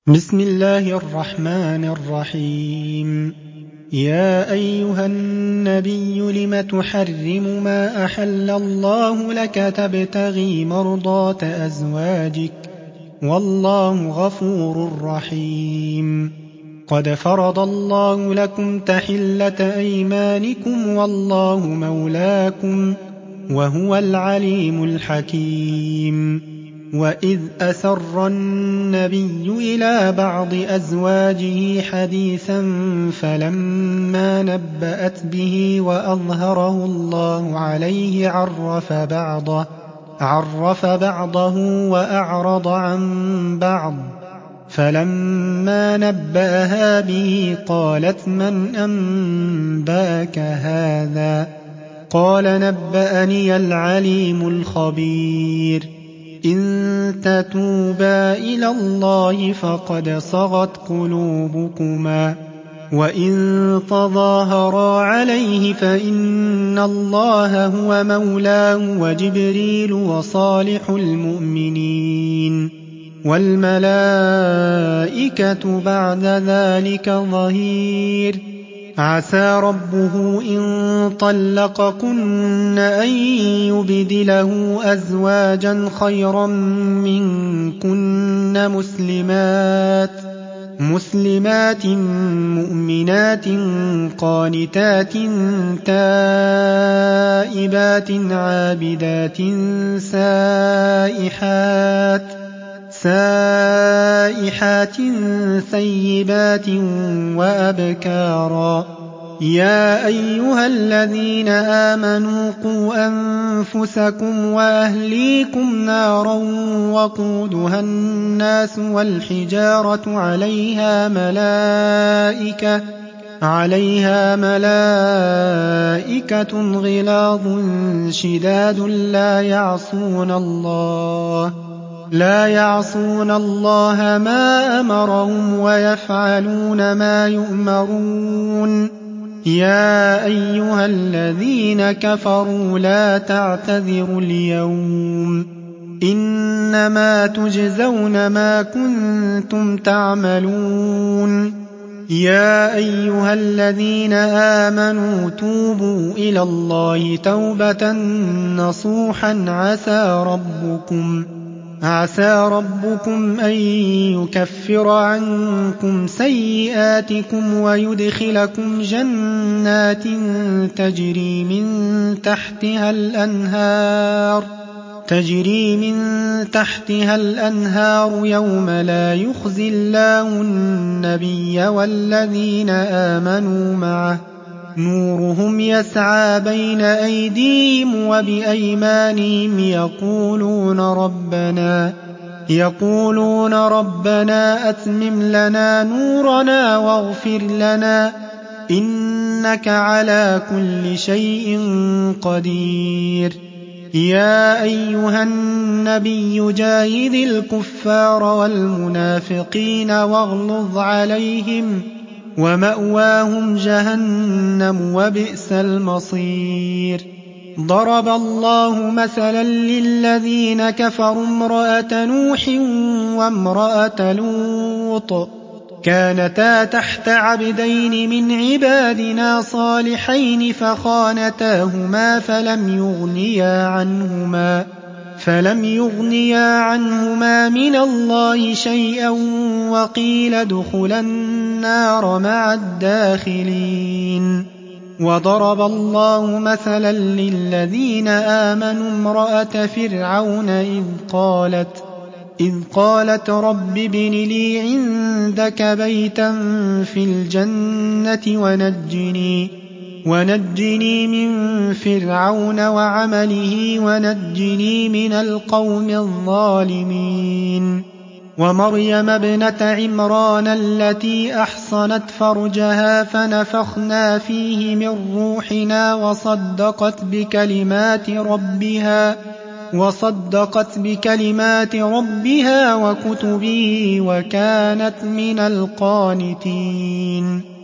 بسم الله الرحمن الرحيم. يا أيها النبي لم تحرم ما أحل الله لك تبتغي مرضات أزواجك والله غفور رحيم. قد فرض الله لكم تحلة أيمانكم والله مولاكم وهو العليم الحكيم. وإذ أسر النبي إلى بعض أزواجه حديثا فلما نبأت به وأظهره الله عليه عرف بعضه وأعرض عن بعض. فلما نبأها به قالت من أنباك هذا؟ قال نبأني العليم الخبير. إن تتوبا إلى الله فقد صغت قلوبكما وإن تظاهرا عليه فإن الله هو مولاه وجبريل وصالح المؤمنين والملائكة بعد ذلك ظهير. عسى ربه إن طلقكن أن يبدله أزواجا خيرا منكن مسلمات مؤمنات قانتات تائبات عابدات سائحات ثيبات وأبكارا. يا أيها الذين آمنوا قوا أنفسكم وأهليكم نارا وقودها الناس والحجارة عليها ملائكة غلاظ شداد لا يعصون الله ما أمرهم ويفعلون ما يؤمرون. يا أيها الذين كفروا لا تعتذروا اليوم إنما تجزون ما كنتم تعملون. يا أيها الذين آمنوا توبوا إلى الله توبة نصوحا عسى ربكم أن يكفر عنكم سيئاتكم ويدخلكم جنات تجري من تحتها الأنهار يوم لا يخزي الله النبي والذين آمنوا معه نورهم يسعى بين أيديهم وبأيمانهم يقولون ربنا أتمم لنا نورنا واغفر لنا إنك على كل شيء قدير. يا أيها النبي جاهد الكفار والمنافقين واغلظ عليهم ومأواهم جهنم وبئس المصير. ضرب الله مثلا للذين كفروا امرأة نوح وامرأة لوط كانتا تحت عبدين من عبادنا صالحين فخانتاهما فلم يغنيا عنهما من الله شيئا وقيل ادخلا النار مع الداخلين. وضرب الله مثلا للذين آمنوا امرأة فرعون إذ قالت رب ابن لي عندك بيتا في الجنة ونجني من فرعون وعمله ونجني من القوم الظالمين. ومريم ابنة عمران التي أحصنت فرجها فنفخنا فيه من روحنا وصدقت بكلمات ربها وكتبه وكانت من القانتين.